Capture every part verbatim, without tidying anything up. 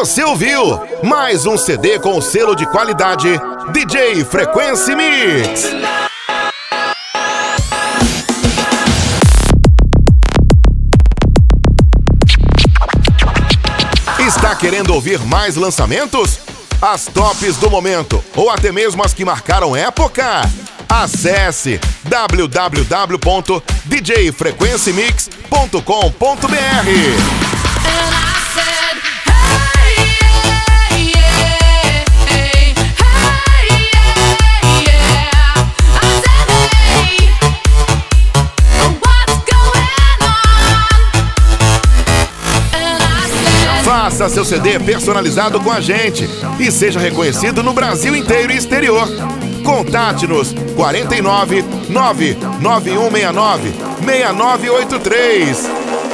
Você ouviu mais um C D com o selo de qualidade D J Frequency Mix. Está querendo ouvir mais lançamentos? As tops do momento ou até mesmo as que marcaram época? Acesse w w w ponto d j frequency mix ponto com ponto b r. Faça seu C D personalizado com a gente e seja reconhecido no Brasil inteiro e exterior. Contate-nos quarenta e nove, nove nove um seis nove, seis nove oito três.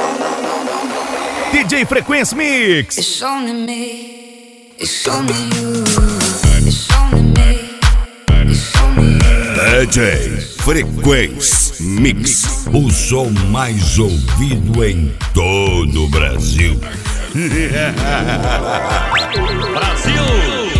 D J Frequency Mix. It's only me. It's only you. It's only me. It's only you. D J Frequency Mix. O som mais ouvido em todo o Brasil. Brasil!